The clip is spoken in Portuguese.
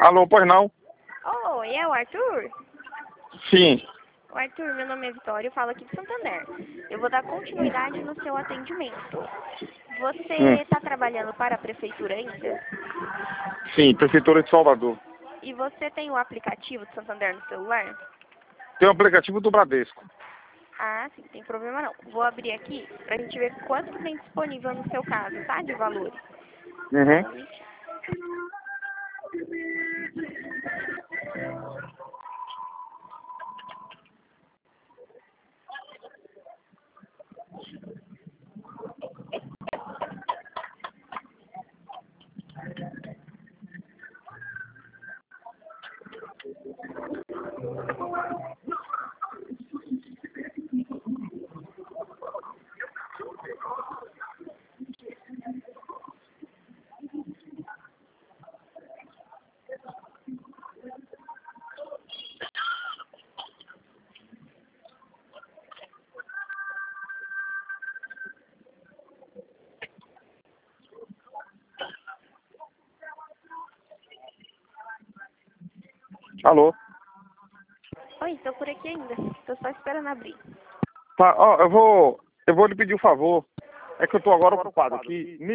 Alô, pois não? Oi, é o Arthur? Sim. O Arthur, meu nome é Vitória, eu falo aqui de Santander. Eu vou dar continuidade no seu atendimento. Você está trabalhando para a prefeitura ainda? Sim, Prefeitura de Salvador. E você tem o aplicativo de Santander no celular? Tem o aplicativo do Bradesco. Ah, sim, tem problema não. Vou abrir aqui pra gente ver quanto que tem disponível no seu caso, tá? De valores. Só um Uhum. momentinho. Alô? Oi, tô por aqui ainda. Tô só esperando abrir. Tá, ó, eu vou lhe pedir um favor. É que eu tô agora ocupado aqui.